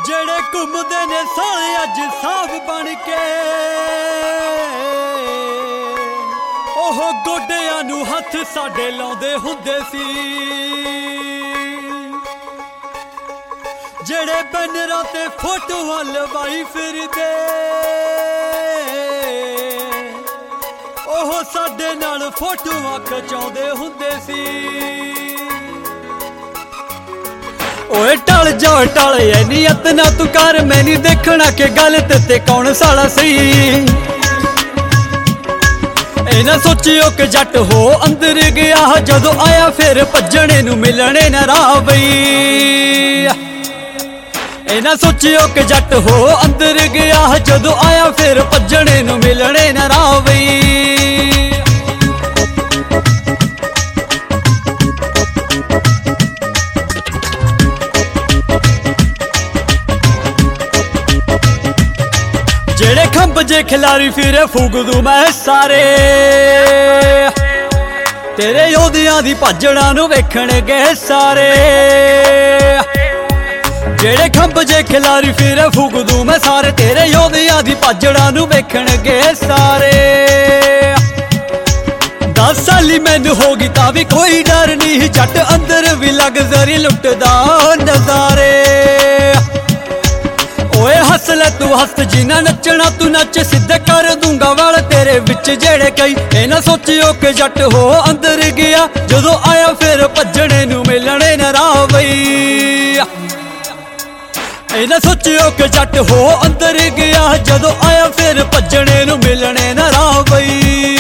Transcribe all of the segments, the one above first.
ਜਿਹੜੇ ਘੁੰਮਦੇ ਨੇ ਸਾਲੇ ਅੱਜ ਸਾਫ ਬਣ ਕੇ, ਉਹ ਗੋਡਿਆਂ ਨੂੰ ਹੱਥ ਸਾਡੇ ਲਾਉਂਦੇ ਹੁੰਦੇ ਸੀ। ਜਿਹੜੇ ਬੈਨਰਾਂ ਤੇ ਫੋਟੋਆਂ ਲਵਾਈ ਫਿਰਦੇ, ਉਹ ਸਾਡੇ ਨਾਲ ਫੋਟੋਆਂ ਖਿਚਾਉਂਦੇ ਹੁੰਦੇ ਸੀ। ਓਏ ਟਲ ਜਾ ਟਲ ਐ ਨੀਅਤ ਨਾ ਤੂੰ ਕਰ, ਮੈਂ ਨਹੀਂ ਦੇਖਣਾ ਕਿ ਗਲਤ ਤੇ ਕੌਣ ਸਾਲਾ ਸਹੀ। ਇਹ ਨਾ ਸੋਚਿਓ ਕਿ ਜੱਟ ਹੋ ਅੰਦਰ ਗਿਆ, ਜਦੋਂ ਆਇਆ ਫਿਰ ਭੱਜਣੇ ਨੂੰ ਮਿਲਣੇ ਨਾ ਰਾਹ ਬਈ। ਇਹ ਨਾ ਸੋਚਿਓ ਕਿ ਜੱਟ ਹੋ ਅੰਦਰ ਗਿਆ, ਜਦੋਂ ਆਇਆ ਫਿਰ ਭੱਜਣੇ ਨੂੰ ਮਿਲਣੇ ਨਾ ਰਾਹ ਬਈ। ਜਿਹੜੇ ਖੰਭ ਜੇ ਖਿਲਾਰੀ ਫਿਰੇ ਫੂਕ ਦੂੰ ਮੈਂ ਸਾਰੇ, ਤੇਰੇ ਯੋਧਿਆਂ ਦੀ ਭਾਜੜਾਂ ਨੂੰ ਵੇਖਣਗੇ ਸਾਰੇ। ਜਿਹੜੇ ਖੰਭ ਜੇ ਖਿਲਾਰੀ ਫਿਰੇ ਫੂਕ ਦੂੰ ਮੈਂ ਸਾਰੇ, ਤੇਰੇ ਯੋਧਿਆਂ ਦੀ ਭਾਜੜਾਂ ਨੂੰ ਵੇਖਣਗੇ ਸਾਰੇ। 10 ਸਾਲੀ ਮੈਨੂੰ ਹੋ ਗਈ ਤਾਂ ਵੀ ਕੋਈ ਡਰ ਨਹੀਂ, ਜੱਟ ਅੰਦਰ ਵੀ ਲਗਜ਼ਰੀ ਲੁੱਟਦਾ ਨਜ਼ਾਰੇ। ਓਏ ਹੱਸ ਲੈ ਤੂੰ ਹੱਸ, ਜਿਨਾ ਨੱਚਣਾ ਤੂੰ ਨੱਚ, ਸਿੱਧੇ ਕਰ ਦੂੰਗਾ ਵਾਲ ਤੇਰੇ ਵਿੱਚ ਜਿਹੜੇ ਕਈ। ਇਹ ਨਾ ਸੋਚਿਓ ਕਿ ਜੱਟ ਹੋ ਅੰਦਰ ਗਿਆ, ਜਦੋਂ ਆਇਆ ਫਿਰ ਭੱਜਣੇ ਨੂੰ ਮਿਲਣੇ ਨਾ ਰਾਹ ਬਈ। ਇਹ ਨਾ ਸੋਚਿਓ ਕਿ ਜੱਟ ਹੋ ਅੰਦਰ ਗਿਆ, ਜਦੋਂ ਆਇਆ ਫਿਰ ਭੱਜਣੇ ਨੂੰ ਮਿਲਣੇ ਨਾ ਰਾਹ ਬਈ।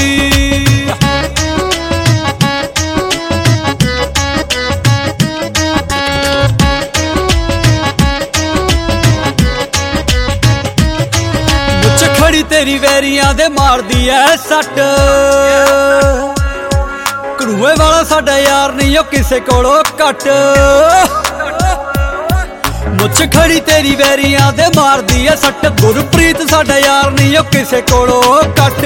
ਖੜੀ ਤੇਰੀ ਵੈਰੀਆਂ ਦੇ ਮਾਰਦੀ ਐ ਸੱਟ, ਘੜੂਏ ਵਾਲਾ ਸਾਡਾ ਯਾਰ ਨਹੀਂ ਉਹ ਕਿਸੇ ਕੋਲੋਂ ਘੱਟ। ਮੁੱਛ ਖੜੀ ਤੇਰੀ ਵੈਰੀਆਂ ਦੇ ਮਾਰਦੀ ਐ ਸੱਟ, ਗੁਰਪ੍ਰੀਤ ਸਾਡਾ ਯਾਰ ਨਹੀਂ ਉਹ ਕਿਸੇ ਕੋਲੋਂ ਘੱਟ।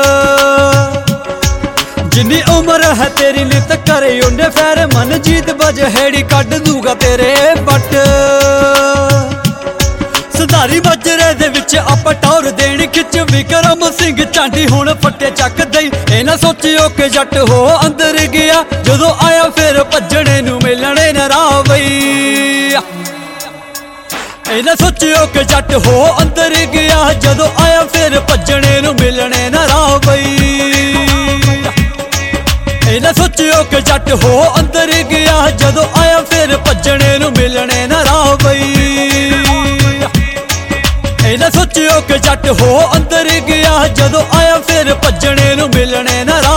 ਜਿੰਨੀ ਉਮਰ ਹੈ ਤੇਰੀ ਨਿਤ ਕਰੇ ਉਹਨੇ ਫੈਰ, ਮਨਜੀਤ ਬਜਹੇੜੀ ਕੱਢ ਦੂਗਾ ਤੇਰੇ ਬੱਟ। ਸੁਧਾਰੀ ਮਾਜਰੇ ਦੇ ਵਿੱਚ ਆਪਾਂ ਟੌਰ ਦੇਣ ਖਿੱਚ, ਵਿਕਰਮ ਸਿੰਘ ਚਾਂਡੀ ਹੁਣ ਫੱਟੇ ਚੱਕ ਦਈ। ਇਹ ਨਾ ਸੋਚਿਓ ਕਿ ਜੱਟ ਹੋ ਅੰਦਰ ਗਿਆ, ਜਦੋਂ ਆਇਆ ਫਿਰ ਭੱਜਣੇ ਨੂੰ ਮਿਲਣੇ ਨਾ ਰਾਹ ਬਈ। ਇਹ ਨਾ ਸੋਚਿਓ ਕਿ ਜੱਟ ਹੋ ਅੰਦਰ ਗਿਆ, ਜਦੋਂ ਆਇਆ ਫਿਰ ਭੱਜਣੇ ਨੂੰ ਮਿਲਣੇ ਨਾ ਰਾਹ ਬਈ। ਇਹ ਨਾ ਸੋਚਿਓ ਕਿ ਜੱਟ ਹੋ ਅੰਦਰ ਗਿਆ, ਜਦੋਂ ਆਇਆ ਫਿਰ ਭੱਜਣੇ ਨੂੰ ਮਿਲਣੇ ਨਾ ਰਾਹ ਬਈ। ਇਹ ਨਾ ਸੋਚਿਓ ਕਿ ਜੱਟ ਹੋ ਅੰਦਰ ਗਿਆ, ਜਦੋਂ ਆਇਆ ਫਿਰ ਭੱਜਣੇ ਨੂੰ ਮਿਲਣੇ ਨਾ ਰਾਹ।